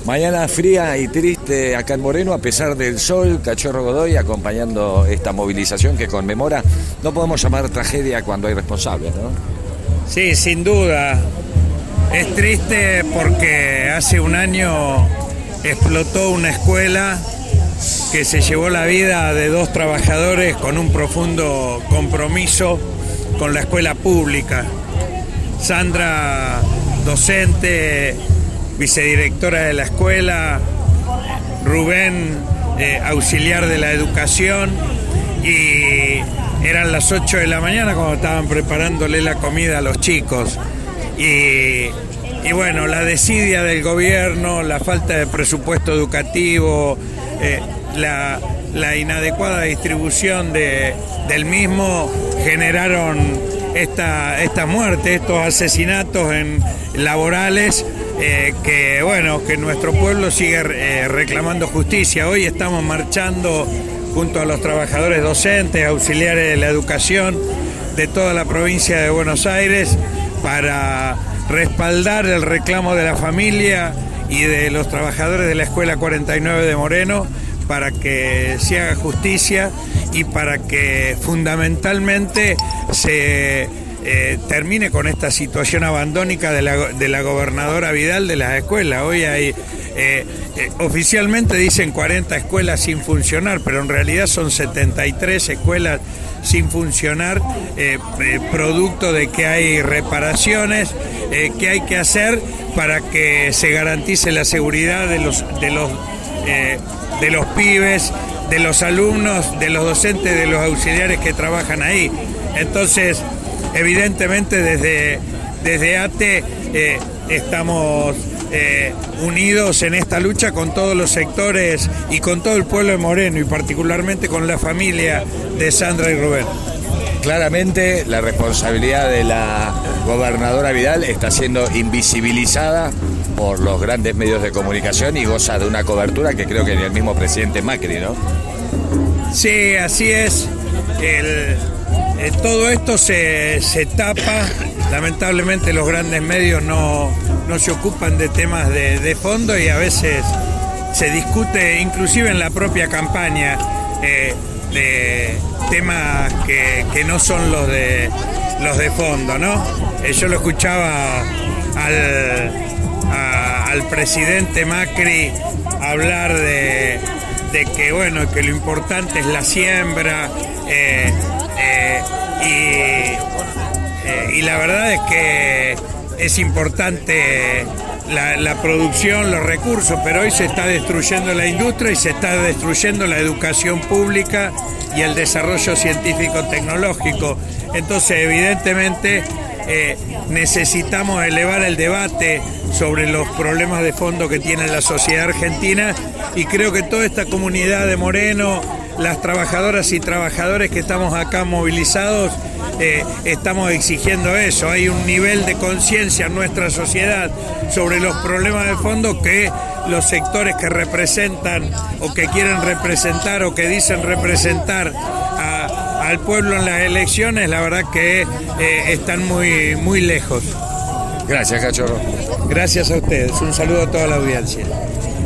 Mañana fría y triste acá en Moreno, a pesar del sol. Cachorro Godoy acompañando esta movilización que conmemora, no podemos llamar tragedia cuando hay responsables, ¿no? Sí, sin duda. Es triste porque hace un año explotó una escuela que se llevó la vida de 2 trabajadores con un profundo compromiso con la escuela pública. Sandra, docente, vicedirectora de la escuela, Rubén, auxiliar de la educación, y eran las 8 de la mañana cuando estaban preparándole la comida a los chicos. Y bueno, la desidia del gobierno, la falta de presupuesto educativo, la inadecuada distribución del mismo generaron esta muerte, estos asesinatos laborales, que nuestro pueblo sigue reclamando justicia. Hoy estamos marchando junto a los trabajadores docentes, auxiliares de la educación de toda la provincia de Buenos Aires para respaldar el reclamo de la familia y de los trabajadores de la Escuela 49 de Moreno para que se haga justicia y para que fundamentalmente se termine con esta situación abandónica de la gobernadora Vidal de las escuelas. Hoy hay, oficialmente dicen 40 escuelas sin funcionar, pero en realidad son 73 escuelas sin funcionar, producto de que hay reparaciones que hay que hacer para que se garantice la seguridad de los pibes, de los alumnos, de los docentes, de los auxiliares que trabajan ahí. Entonces, evidentemente desde ATE estamos unidos en esta lucha con todos los sectores y con todo el pueblo de Moreno, y particularmente con la familia de Sandra y Rubén. Claramente la responsabilidad de la gobernadora Vidal está siendo invisibilizada por los grandes medios de comunicación y goza de una cobertura que creo que ni el mismo presidente Macri, ¿no? Sí, así es. Todo esto se tapa. Lamentablemente los grandes medios no se ocupan de temas de fondo, y a veces se discute inclusive en la propia campaña de temas que no son los de fondo, ¿no? Yo lo escuchaba al presidente Macri hablar de que que lo importante es la siembra, y la verdad es que es importante la producción, los recursos, pero hoy se está destruyendo la industria y se está destruyendo la educación pública y el desarrollo científico-tecnológico. Entonces, evidentemente, necesitamos elevar el debate sobre los problemas de fondo que tiene la sociedad argentina, y creo que toda esta comunidad de Moreno, las trabajadoras y trabajadores que estamos acá movilizados, estamos exigiendo eso. Hay un nivel de conciencia en nuestra sociedad sobre los problemas de fondo que los sectores que representan o que quieren representar o que dicen representar al pueblo en las elecciones, la verdad que están muy lejos. Gracias, Cachorro. Gracias a ustedes. Un saludo a toda la audiencia.